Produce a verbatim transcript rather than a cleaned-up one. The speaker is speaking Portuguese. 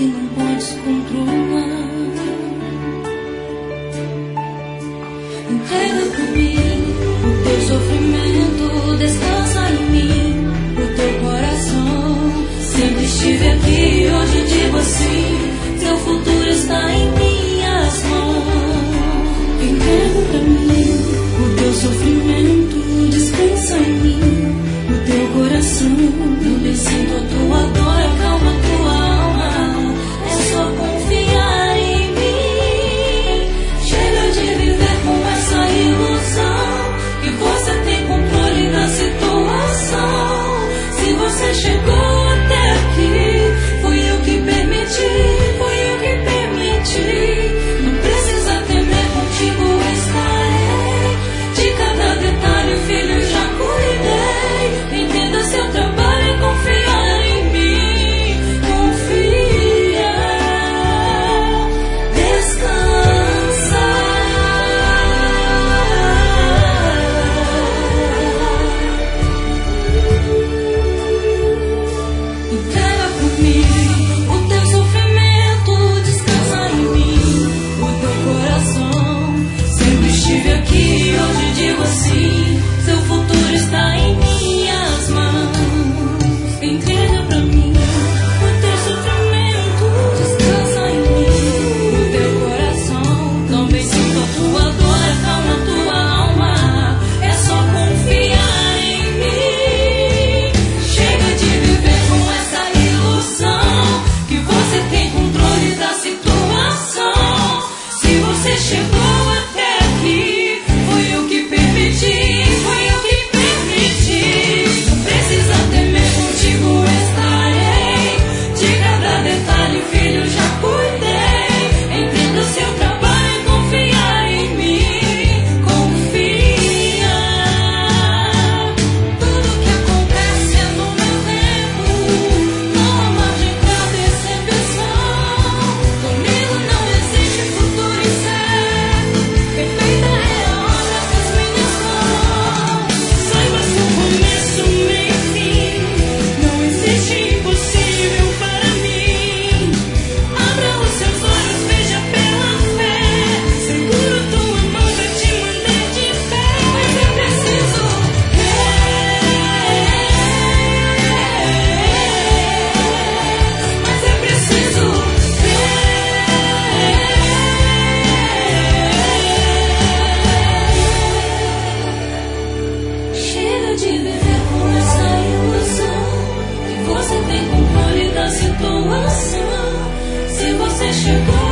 não podes controlar. Entrega pra mim o teu sofrimento, descansa em mim o teu coração. Sempre estive aqui, hoje digo assim: teu futuro está em minhas mãos. Entrega pra mim o teu sofrimento, descansa em mim o teu coração. Também sinto a tua dor, acalma a tua alma. É só confiar em mim. Chega de viver com essa ilusão que você tem controle da situação. Se você chegou até aqui, fui eu que permiti, fui eu que permiti. Não precisa temer, contigo estarei. De cada detalhe, filho, já cuidei. Entenda, seu trabalho é confiar em mim. Confia, descansa. Entrega pra mim o teu sofrimento, descansa em mim o teu coração. Sempre estive aqui, hoje digo assim: seu futuro está em minhas mãos. Entrega pra mim o teu sofrimento, descansa em mim o teu coração. Também sinto a tua dor, acalma a tua alma. É só confiar em mim. Chega de viver com essa ilusão que você tem controle da situação. Se você chegou até aqui, foi eu que permiti, foi eu que permiti. Não precisa temer, contigo estarei. De cada detalhe, filho, já cuidei. Entenda, seu trabalho é confiar em mim. Confia. Tudo que acontece é no meu tempo. Não há margem pra decepção. Comigo não existe futuro incerto. Perfeita é a obra das minhas mãos. Saiba seu começo, meio e fim. Não existe impossível para mim. Abra os seus olhos, veja pela fé. Seguro tua mão, já te mandei de pé. Mas é preciso crer. Mas é preciso crer. Chega de viver com essa ilusão que você tem controle da situação. Se você chegou